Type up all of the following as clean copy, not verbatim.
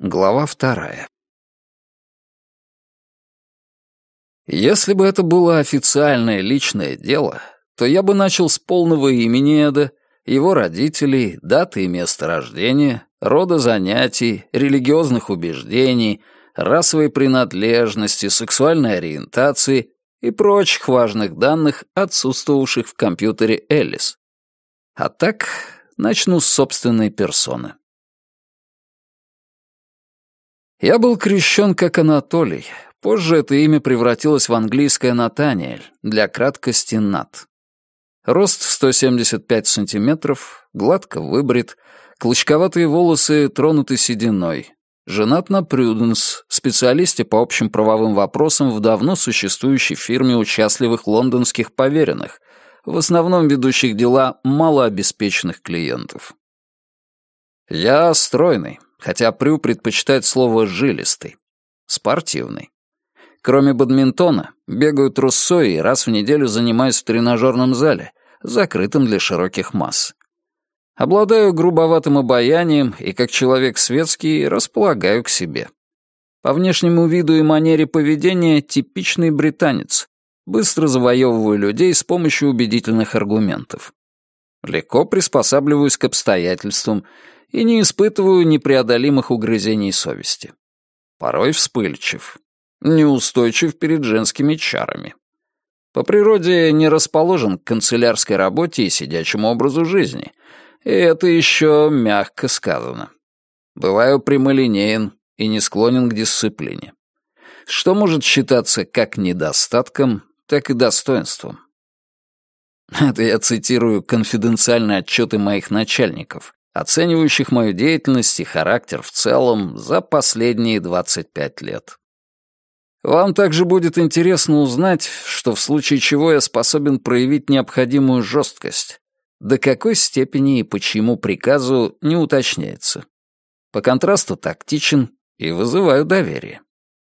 Глава 2. Если бы это было официальное личное дело, то я бы начал с полного имени Эда, его родителей, даты и места рождения, рода занятий, религиозных убеждений, расовой принадлежности, сексуальной ориентации и прочих важных данных, отсутствовавших в компьютере Элис. А так, начну с собственной персоны. Я был крещен как Анатолий. Позже это имя превратилось в английское Натаниэль, для краткости Нат. Рост 175 сантиметров, гладко выбрит, клочковатые волосы тронуты сединой. Женат на Прюденс, специалисте по общим правовым вопросам в давно существующей фирме участливых лондонских поверенных, в основном ведущих дела малообеспеченных клиентов. Я стройный, хотя Прю предпочитает слово «жилистый», спортивный. Кроме бадминтона, бегаю трусцой и раз в неделю занимаюсь в тренажерном зале, закрытом для широких масс. Обладаю грубоватым обаянием и, как человек светский, располагаю к себе. По внешнему виду и манере поведения типичный британец. Быстро завоевываю людей с помощью убедительных аргументов. Легко приспосабливаюсь к обстоятельствам и не испытываю непреодолимых угрызений совести. Порой вспыльчив. Неустойчив перед женскими чарами. По природе не расположен к канцелярской работе и сидячему образу жизни. И это еще мягко сказано. Бываю прямолинеен и не склонен к дисциплине. Что может считаться как недостатком, так и достоинством. Это я цитирую конфиденциальные отчеты моих начальников, оценивающих мою деятельность и характер в целом за последние 25 лет. Вам также будет интересно узнать, что в случае чего я способен проявить необходимую жесткость. До какой степени и по чьему приказу не уточняется. По контрасту тактичен и вызываю доверие.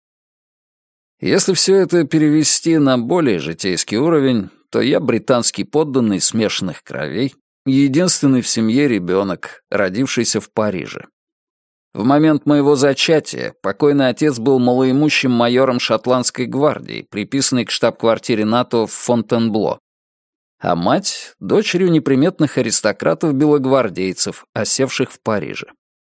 Если все это перевести на более житейский уровень, то я британский подданный смешанных кровей, единственный в семье ребенок, родившийся в Париже. В момент моего зачатия покойный отец был малоимущим майором шотландской гвардии, приписанный к штаб-квартире НАТО в Фонтенбло, а мать — дочерью неприметных аристократов-белогвардейцев, осевших в Париже.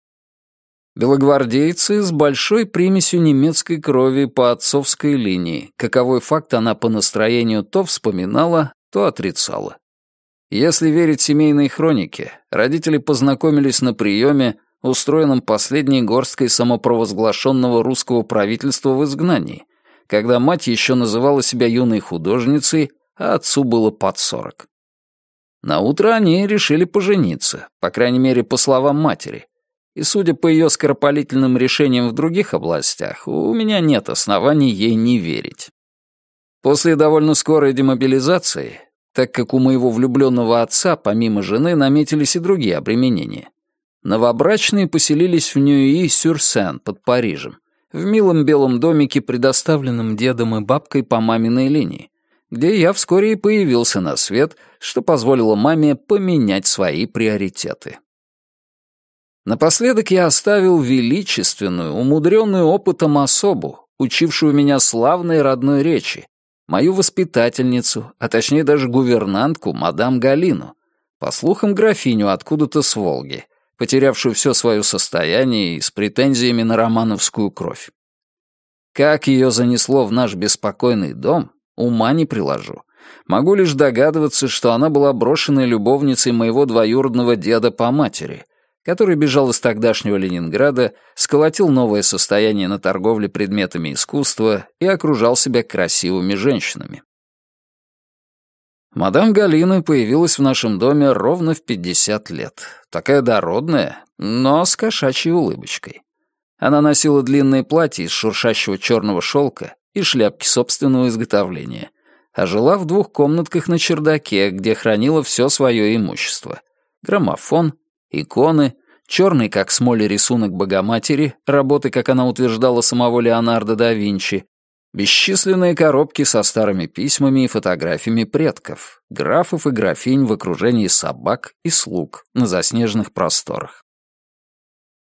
Белогвардейцы с большой примесью немецкой крови по отцовской линии, каковой факт она по настроению то вспоминала, то отрицала. Если верить семейной хронике, родители познакомились на приеме, устроенном последней горсткой самопровозглашенного русского правительства в изгнании, когда мать еще называла себя юной художницей, а отцу было под 40. Наутро они решили пожениться, по крайней мере, по словам матери. И, судя по ее скоропалительным решениям в других областях, у меня нет оснований ей не верить. После довольно скорой демобилизации, так как у моего влюбленного отца, помимо жены, наметились и другие обременения, новобрачные поселились в Нюи-сюр-Сен под Парижем, в милом белом домике, предоставленном дедом и бабкой по маминой линии, где я вскоре и появился на свет, что позволило маме поменять свои приоритеты. Напоследок я оставил величественную, умудренную опытом особу, учившую меня славной родной речи, мою воспитательницу, а точнее даже гувернантку, мадам Галину, по слухам графиню откуда-то с Волги, потерявшую все свое состояние и с претензиями на романовскую кровь. Как ее занесло в наш беспокойный дом, ума не приложу. Могу лишь догадываться, что она была брошенной любовницей моего двоюродного деда по матери, который бежал из тогдашнего Ленинграда, сколотил новое состояние на торговле предметами искусства и окружал себя красивыми женщинами. Мадам Галина появилась в нашем доме ровно в 50 лет. Такая дородная, но с кошачьей улыбочкой. Она носила длинные платья из шуршащего черного шелка и шляпки собственного изготовления, а жила в 2 комнатках на чердаке, где хранила все свое имущество. Граммофон, иконы, черный как смоль рисунок Богоматери, работы, как она утверждала, самого Леонардо да Винчи, бесчисленные коробки со старыми письмами и фотографиями предков, графов и графинь в окружении собак и слуг на заснеженных просторах.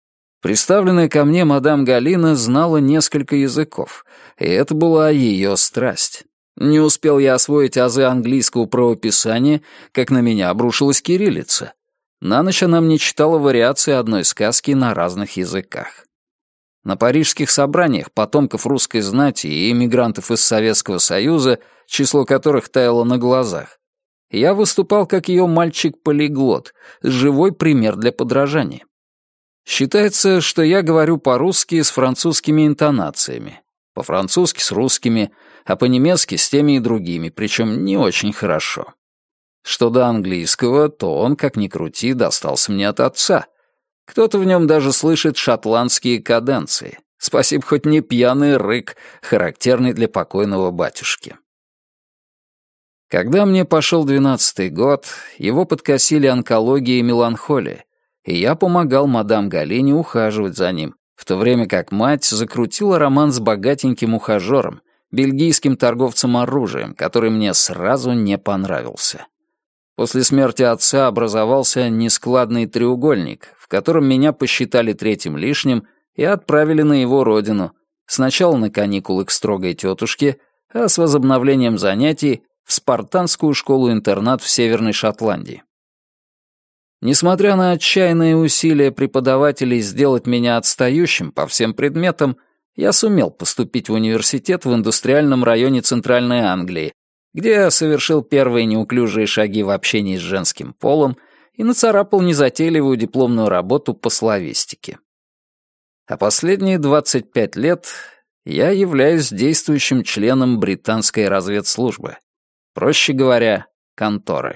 Представленная ко мне мадам Галина знала несколько языков, и это была ее страсть. Не успел я освоить азы английского правописания, как на меня обрушилась кириллица. На ночь она мне читала вариации одной сказки на разных языках. На парижских собраниях потомков русской знати и эмигрантов из Советского Союза, число которых таяло на глазах, я выступал как ее мальчик-полиглот, живой пример для подражания. Считается, что я говорю по-русски с французскими интонациями, по-французски с русскими, а по-немецки с теми и другими, причем не очень хорошо. Что до английского, то он, как ни крути, достался мне от отца. Кто-то в нем даже слышит шотландские каденции. Спасибо, хоть не пьяный рык, характерный для покойного батюшки. Когда мне пошел 12-й год, его подкосили онкология и меланхолия, и я помогал мадам Галине ухаживать за ним, в то время как мать закрутила роман с богатеньким ухажером, бельгийским торговцем оружием, который мне сразу не понравился. После смерти отца образовался нескладный треугольник, в котором меня посчитали третьим лишним и отправили на его родину, сначала на каникулы к строгой тетушке, а с возобновлением занятий в спартанскую школу-интернат в Северной Шотландии. Несмотря на отчаянные усилия преподавателей сделать меня отстающим по всем предметам, я сумел поступить в университет в индустриальном районе Центральной Англии, где я совершил первые неуклюжие шаги в общении с женским полом и нацарапал незатейливую дипломную работу по славистике. А последние 25 лет я являюсь действующим членом британской разведслужбы. Проще говоря, конторы.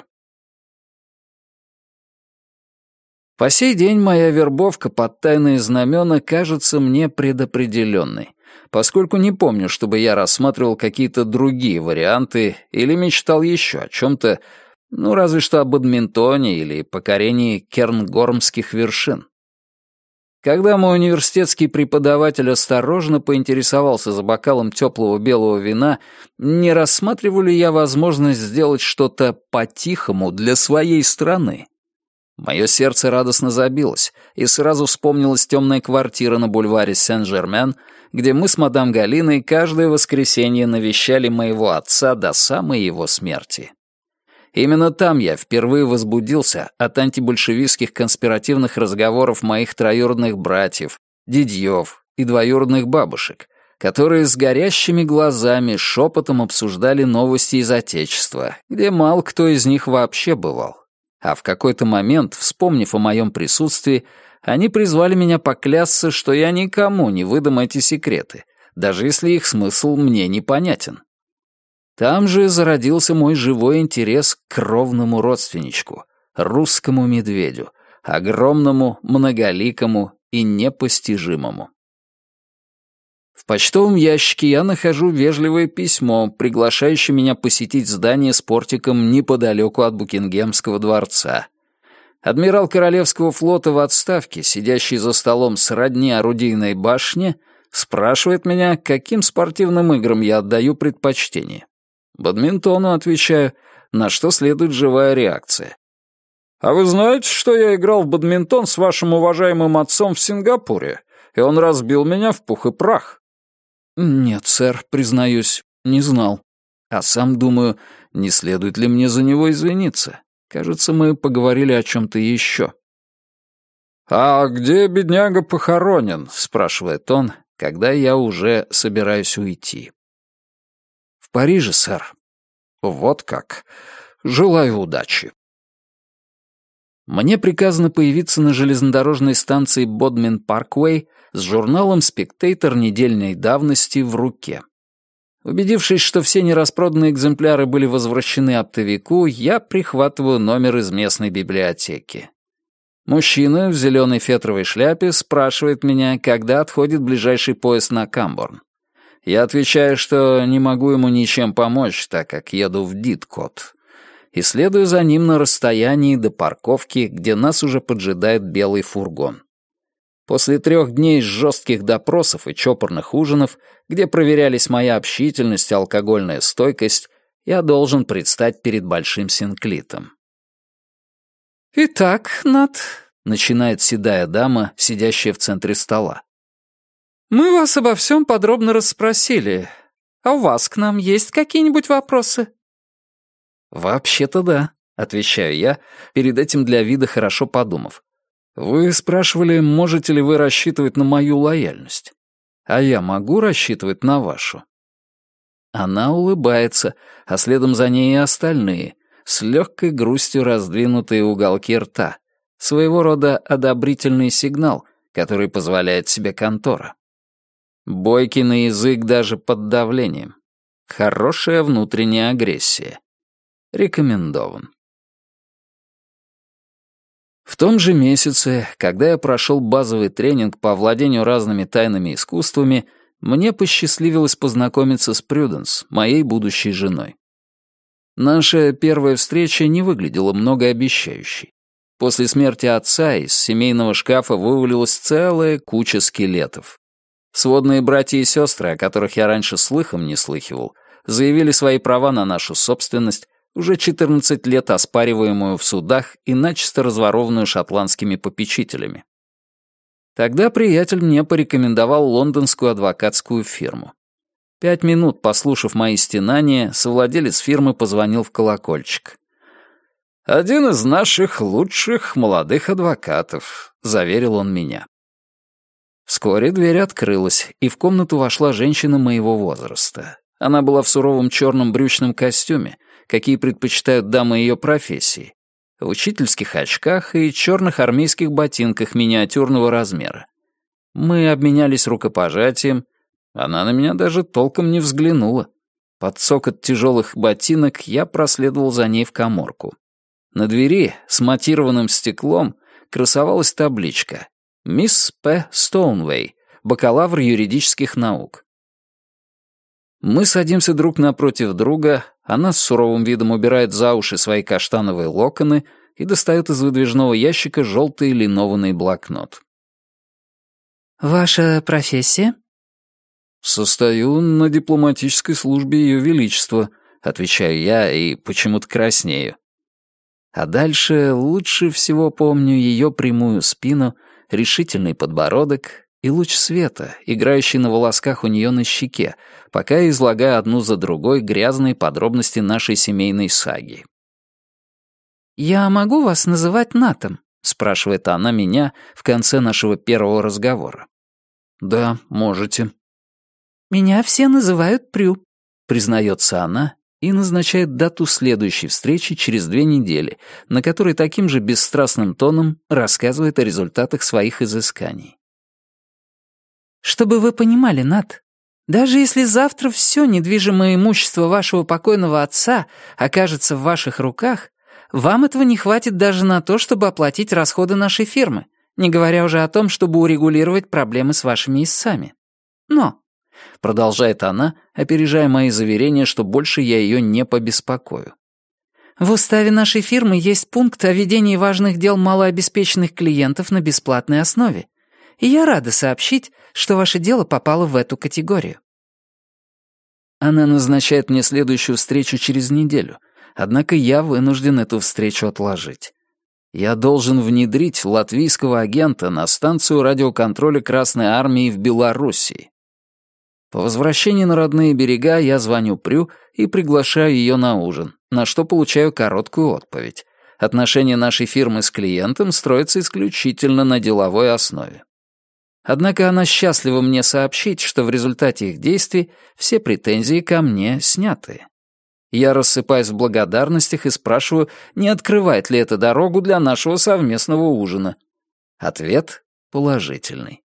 По сей день моя вербовка под тайные знамена кажется мне предопределенной, поскольку не помню, чтобы я рассматривал какие-то другие варианты или мечтал еще о чем-то, разве что о бадминтоне или покорении кернгормских вершин. Когда мой университетский преподаватель осторожно поинтересовался за бокалом теплого белого вина, не рассматриваю ли я возможность сделать что-то по-тихому для своей страны. Мое сердце радостно забилось, и сразу вспомнилась темная квартира на бульваре Сен-Жермен, где мы с мадам Галиной каждое воскресенье навещали моего отца до самой его смерти. Именно там я впервые возбудился от антибольшевистских конспиративных разговоров моих троюродных братьев, дядьев и двоюродных бабушек, которые с горящими глазами шепотом обсуждали новости из Отечества, где мало кто из них вообще бывал. А в какой-то момент, вспомнив о моем присутствии, они призвали меня поклясться, что я никому не выдам эти секреты, даже если их смысл мне непонятен. Там же зародился мой живой интерес к кровному родственничку, русскому медведю, огромному, многоликому и непостижимому. В почтовом ящике я нахожу вежливое письмо, приглашающее меня посетить здание с портиком неподалеку от Букингемского дворца. Адмирал Королевского флота в отставке, сидящий за столом сродни орудийной башне, спрашивает меня, каким спортивным играм я отдаю предпочтение. Бадминтону, отвечаю, на что следует живая реакция. «А вы знаете, что я играл в бадминтон с вашим уважаемым отцом в Сингапуре, и он разбил меня в пух и прах?» «Нет, сэр, признаюсь, не знал. А сам думаю, не следует ли мне за него извиниться. Кажется, мы поговорили о чем-то еще». «А где бедняга похоронен?» — спрашивает он, когда я уже собираюсь уйти. «В Париже, сэр». «Вот как. Желаю удачи». Мне приказано появиться на железнодорожной станции Бодмин-Парквей с журналом «Спектейтор» недельной давности в руке. Убедившись, что все нераспроданные экземпляры были возвращены оптовику, я прихватываю номер из местной библиотеки. Мужчина в зеленой фетровой шляпе спрашивает меня, когда отходит ближайший поезд на Камборн. Я отвечаю, что не могу ему ничем помочь, так как еду в Дидкот, и следую за ним на расстоянии до парковки, где нас уже поджидает белый фургон. После 3 дней жестких допросов и чопорных ужинов, где проверялись моя общительность и алкогольная стойкость, я должен предстать перед Большим Синклитом. «Итак, Нат, начинает седая дама, сидящая в центре стола. «Мы вас обо всем подробно расспросили. А у вас к нам есть какие-нибудь вопросы?» «Вообще-то да», — отвечаю я, перед этим для вида хорошо подумав. «Вы спрашивали, можете ли вы рассчитывать на мою лояльность? А я могу рассчитывать на вашу?» Она улыбается, а следом за ней и остальные, с легкой грустью раздвинутые уголки рта. Своего рода одобрительный сигнал, который позволяет себе контора. Бойкий на язык даже под давлением. Хорошая внутренняя агрессия. Рекомендован. В том же месяце, когда я прошел базовый тренинг по овладению разными тайными искусствами, мне посчастливилось познакомиться с Прюденс, моей будущей женой. Наша первая встреча не выглядела многообещающей. После смерти отца из семейного шкафа вывалилась целая куча скелетов. Сводные братья и сестры, о которых я раньше слыхом не слыхивал, заявили свои права на нашу собственность, уже 14 лет оспариваемую в судах и начисто разворованную шотландскими попечителями. Тогда приятель мне порекомендовал лондонскую адвокатскую фирму. 5 минут, послушав мои стенания, совладелец фирмы позвонил в колокольчик. «Один из наших лучших молодых адвокатов», — заверил он меня. Вскоре дверь открылась, и в комнату вошла женщина моего возраста. Она была в суровом черном брючном костюме, какие предпочитают дамы ее профессии, в учительских очках и черных армейских ботинках миниатюрного размера. Мы обменялись рукопожатием, она на меня даже толком не взглянула. Под цокот тяжелых ботинок я проследовал за ней в каморку. На двери с матированным стеклом красовалась табличка «Мисс П. Стоунвей, бакалавр юридических наук». Мы садимся друг напротив друга, она с суровым видом убирает за уши свои каштановые локоны и достает из выдвижного ящика желтый линованный блокнот. «Ваша профессия?» «Состою на дипломатической службе Ее Величества», — отвечаю я и почему-то краснею. А дальше лучше всего помню ее прямую спину, решительный подбородок и луч света, играющий на волосках у нее на щеке, пока я излагаю одну за другой грязные подробности нашей семейной саги. «Я могу вас называть Натом?» — спрашивает она меня в конце нашего первого разговора. «Да, можете». «Меня все называют Прю», — признается она и назначает дату следующей встречи через 2 недели, на которой таким же бесстрастным тоном рассказывает о результатах своих изысканий. «Чтобы вы понимали, Нат, даже если завтра все недвижимое имущество вашего покойного отца окажется в ваших руках, вам этого не хватит даже на то, чтобы оплатить расходы нашей фирмы, не говоря уже о том, чтобы урегулировать проблемы с вашими истцами. Но...» — продолжает она, опережая мои заверения, что больше я ее не побеспокою. «В уставе нашей фирмы есть пункт о ведении важных дел малообеспеченных клиентов на бесплатной основе, и я рада сообщить, что ваше дело попало в эту категорию». Она назначает мне следующую встречу через неделю, однако я вынужден эту встречу отложить. Я должен внедрить латвийского агента на станцию радиоконтроля Красной Армии в Белоруссии. По возвращении на родные берега я звоню Прю и приглашаю ее на ужин, на что получаю короткую отповедь. Отношения нашей фирмы с клиентом строятся исключительно на деловой основе. Однако она счастлива мне сообщить, что в результате их действий все претензии ко мне сняты. Я рассыпаюсь в благодарностях и спрашиваю, не открывает ли это дорогу для нашего совместного ужина. Ответ положительный.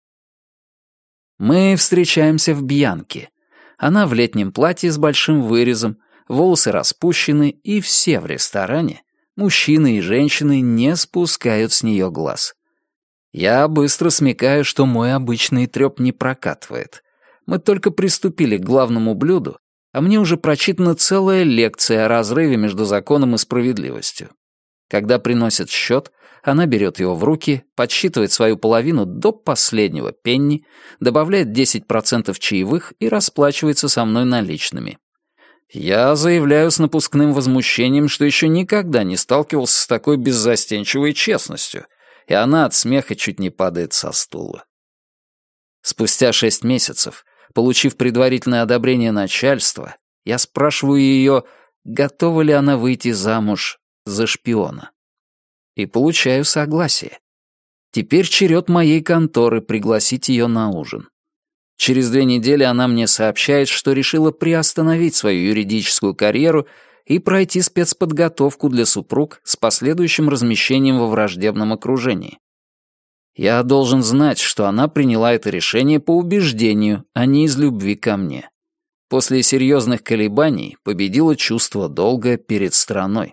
Мы встречаемся в Бьянке. Она в летнем платье с большим вырезом, волосы распущены, и все в ресторане, мужчины и женщины, не спускают с нее глаз. Я быстро смекаю, что мой обычный трёп не прокатывает. Мы только приступили к главному блюду, а мне уже прочитана целая лекция о разрыве между законом и справедливостью. Когда приносят счет, она берет его в руки, подсчитывает свою половину до последнего пенни, добавляет 10% чаевых и расплачивается со мной наличными. Я заявляю с напускным возмущением, что еще никогда не сталкивался с такой беззастенчивой честностью, и она от смеха чуть не падает со стула. Спустя 6 месяцев, получив предварительное одобрение начальства, я спрашиваю ее, готова ли она выйти замуж за шпиона. И получаю согласие. Теперь черед моей конторы пригласить ее на ужин. Через 2 недели она мне сообщает, что решила приостановить свою юридическую карьеру и пройти спецподготовку для супруг с последующим размещением во враждебном окружении. Я должен знать, что она приняла это решение по убеждению, а не из любви ко мне. После серьезных колебаний победило чувство долга перед страной.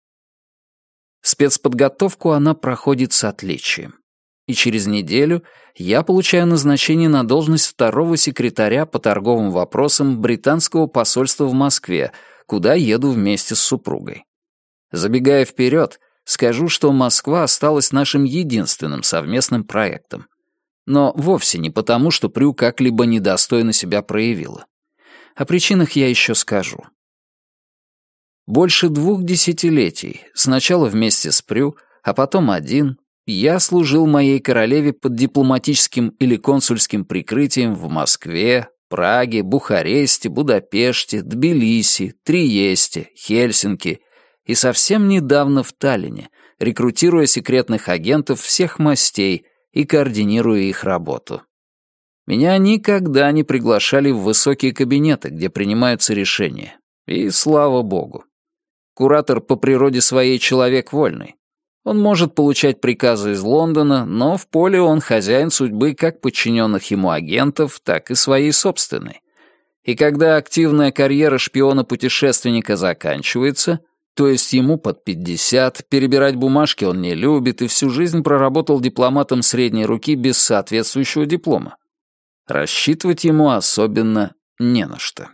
Спецподготовку она проходит с отличием. И через неделю я получаю назначение на должность 2-го секретаря по торговым вопросам британского посольства в Москве, куда еду вместе с супругой. Забегая вперед, скажу, что Москва осталась нашим единственным совместным проектом. Но вовсе не потому, что Прю как-либо недостойно себя проявила. О причинах я еще скажу. Больше 2 десятилетий, сначала вместе с Прю, а потом один, я служил моей королеве под дипломатическим или консульским прикрытием в Москве, Праге, Бухаресте, Будапеште, Тбилиси, Триесте, Хельсинки и совсем недавно в Таллине, рекрутируя секретных агентов всех мастей и координируя их работу. Меня никогда не приглашали в высокие кабинеты, где принимаются решения. И слава богу. Куратор по природе своей человек вольный. Он может получать приказы из Лондона, но в поле он хозяин судьбы как подчиненных ему агентов, так и своей собственной. И когда активная карьера шпиона-путешественника заканчивается, то есть ему под 50, перебирать бумажки он не любит и всю жизнь проработал дипломатом средней руки без соответствующего диплома, рассчитывать ему особенно не на что.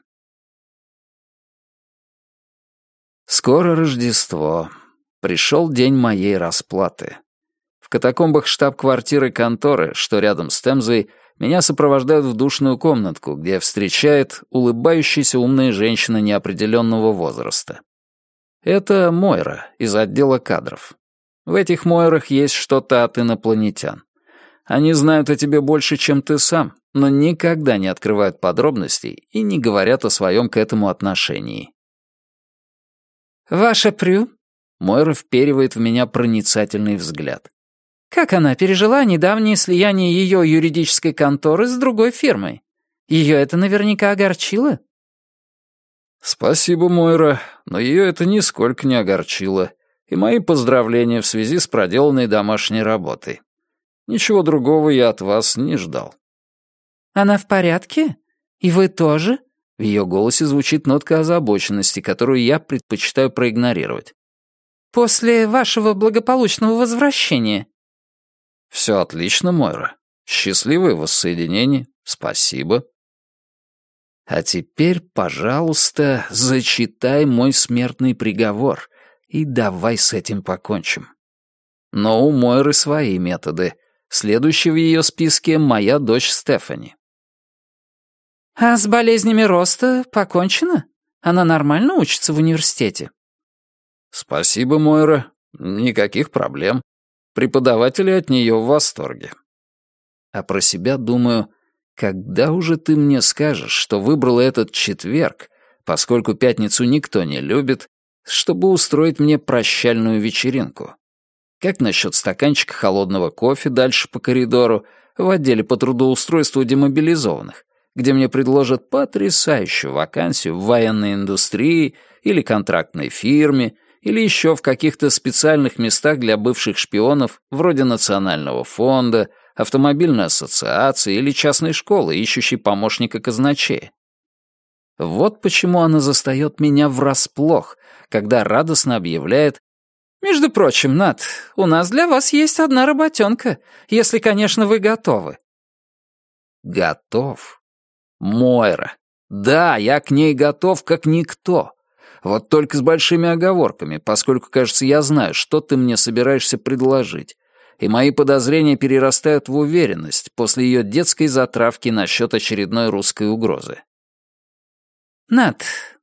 Скоро Рождество. Пришел день моей расплаты. В катакомбах штаб-квартиры конторы, что рядом с Темзой, меня сопровождают в душную комнатку, где встречает улыбающаяся умная женщина неопределенного возраста. Это Мойра из отдела кадров. В этих Мойрах есть что-то от инопланетян. Они знают о тебе больше, чем ты сам, но никогда не открывают подробностей и не говорят о своем к этому отношении. «Ваша Прю?» Мойра вперивает в меня проницательный взгляд. «Как она пережила недавнее слияние ее юридической конторы с другой фирмой? Ее это наверняка огорчило?» «Спасибо, Мойра, но ее это нисколько не огорчило, и мои поздравления в связи с проделанной домашней работой. Ничего другого я от вас не ждал». «Она в порядке? И вы тоже?» В ее голосе звучит нотка озабоченности, которую я предпочитаю проигнорировать. «После вашего благополучного возвращения?» «Все отлично, Мойра. Счастливое воссоединение. Спасибо». «А теперь, пожалуйста, зачитай мой смертный приговор, и давай с этим покончим». Но у Мойры свои методы. Следующий в ее списке — моя дочь Стефани. «А с болезнями роста покончено? Она нормально учится в университете?» «Спасибо, Мойра. Никаких проблем. Преподаватели от нее в восторге». А про себя думаю, когда уже ты мне скажешь, что выбрала этот четверг, поскольку пятницу никто не любит, чтобы устроить мне прощальную вечеринку? Как насчет стаканчика холодного кофе дальше по коридору, в отделе по трудоустройству демобилизованных, где мне предложат потрясающую вакансию в военной индустрии или контрактной фирме, или еще в каких-то специальных местах для бывших шпионов, вроде Национального фонда, автомобильной ассоциации или частной школы, ищущей помощника казначея. Вот почему она застает меня врасплох, когда радостно объявляет: «Между прочим, Нат, у нас для вас есть одна работенка, если, конечно, вы готовы». Готов? Мойра. Да, я к ней готов, как никто. Вот только с большими оговорками, поскольку, кажется, я знаю, что ты мне собираешься предложить, и мои подозрения перерастают в уверенность после ее детской затравки насчет очередной русской угрозы. «Нат,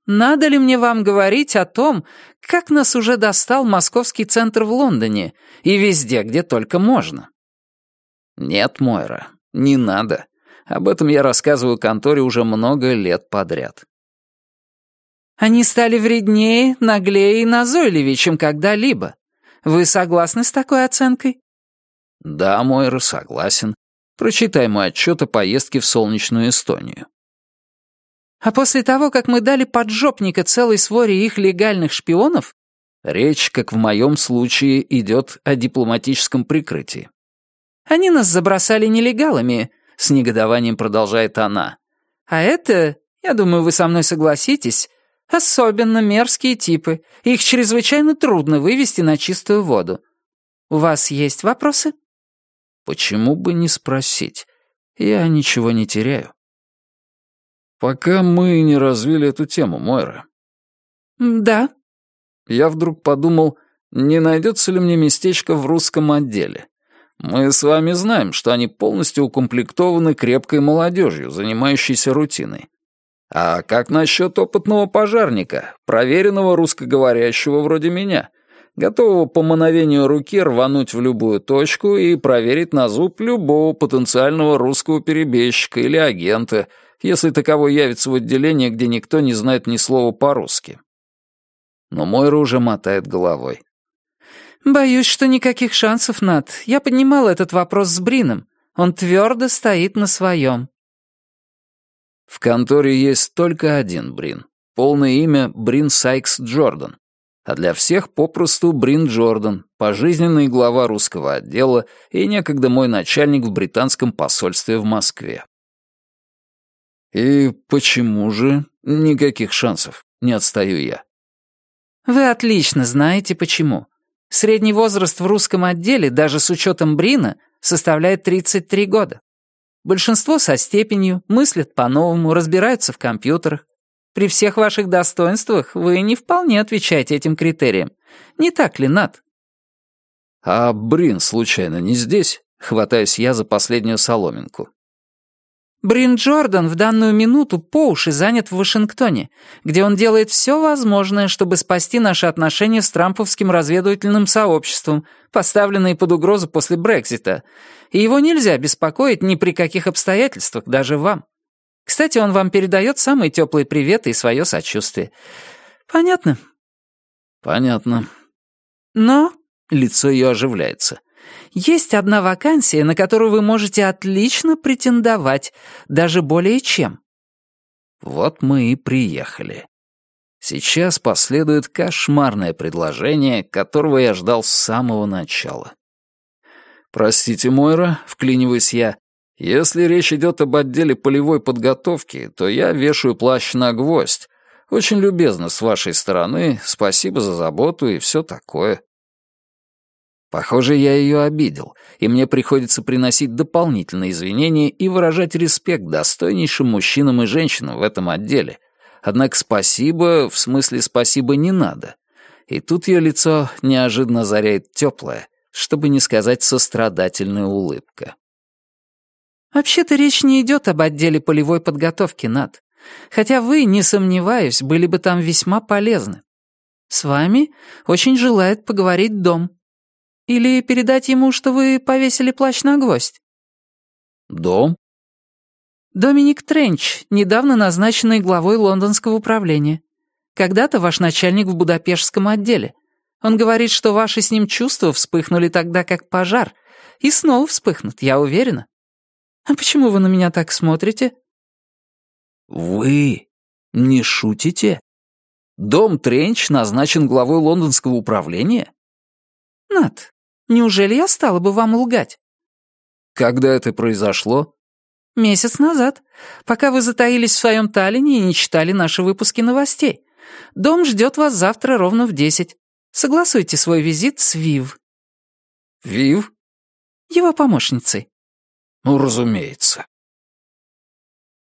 Надо ли мне вам говорить о том, как нас уже достал московский центр в Лондоне и везде, где только можно? Нет, Мойра, не надо. Об этом я рассказываю конторе уже много лет подряд. Они стали вреднее, наглее и назойливее, чем когда-либо. Вы согласны с такой оценкой? Да, Мойра, согласен. Прочитай мой отчет о поездке в солнечную Эстонию. А после того, как мы дали поджопника целой своре их легальных шпионов? Речь, как в моем случае, идет о дипломатическом прикрытии. Они нас забросали нелегалами, с негодованием продолжает она. А это, я думаю, вы со мной согласитесь, особенно мерзкие типы. Их чрезвычайно трудно вывести на чистую воду. У вас есть вопросы? Почему бы не спросить? Я ничего не теряю. Пока мы не развили эту тему, Мойра. Да. Я вдруг подумал, не найдется ли мне местечко в русском отделе. Мы с вами знаем, что они полностью укомплектованы крепкой молодежью, занимающейся рутиной. А как насчет опытного пожарника, проверенного русскоговорящего вроде меня, готового по мановению руки рвануть в любую точку и проверить на зуб любого потенциального русского перебежчика или агента, если таковой явится в отделение, где никто не знает ни слова по-русски? Но Мойра уже мотает головой. Боюсь, что никаких шансов, Нат. Я поднимал этот вопрос с Брином. Он твердо стоит на своем. В конторе есть только один Брин. Полное имя Брин Сайкс Джордан. А для всех попросту Брин Джордан, пожизненный глава русского отдела и некогда мой начальник в британском посольстве в Москве. И почему же никаких шансов? Не отстаю я. Вы отлично знаете, почему. Средний возраст в русском отделе, даже с учетом Брина, составляет 33 года. Большинство со степенью, мыслят по-новому, разбираются в компьютерах. При всех ваших достоинствах вы не вполне отвечаете этим критериям. Не так ли, Нат? А Брин, случайно, не здесь? Хватаюсь я за последнюю соломинку. Брин Джордан в данную минуту по уши занят в Вашингтоне, где он делает все возможное, чтобы спасти наши отношения с трамповским разведывательным сообществом, поставленные под угрозу после Брексита, и его нельзя беспокоить ни при каких обстоятельствах, даже вам. Кстати, он вам передает самые теплые приветы и свое сочувствие. Понятно? Понятно. Но... Лицо ее оживляется. Есть одна вакансия, на которую вы можете отлично претендовать, даже более чем. Вот мы и приехали. Сейчас последует кошмарное предложение, которого я ждал с самого начала. «Простите, Мойра», — вклиниваюсь я, — «если речь идет об отделе полевой подготовки, то я вешаю плащ на гвоздь. Очень любезно с вашей стороны, спасибо за заботу и все такое». Похоже, я ее обидел, и мне приходится приносить дополнительные извинения и выражать респект достойнейшим мужчинам и женщинам в этом отделе. Однако спасибо, в смысле спасибо не надо. И тут ее лицо неожиданно озаряет теплая, чтобы не сказать сострадательная улыбка. Вообще-то речь не идет об отделе полевой подготовки, Нат. Хотя вы, не сомневаюсь, были бы там весьма полезны. С вами очень желает поговорить Дом. Или передать ему, что вы повесили плащ на гвоздь? Дом? Доминик Тренч, недавно назначенный главой лондонского управления. Когда-то ваш начальник в будапештском отделе. Он говорит, что ваши с ним чувства вспыхнули тогда, как пожар. И снова вспыхнут, я уверена. А почему вы на меня так смотрите? Вы не шутите? Дом Тренч назначен главой лондонского управления? Нат, неужели я стала бы вам лгать? Когда это произошло? Месяц назад, пока вы затаились в своем Таллине и не читали наши выпуски новостей. Дом ждет вас завтра ровно в 10. Согласуйте свой визит с Вив. Вив? Его помощницей. Ну, разумеется.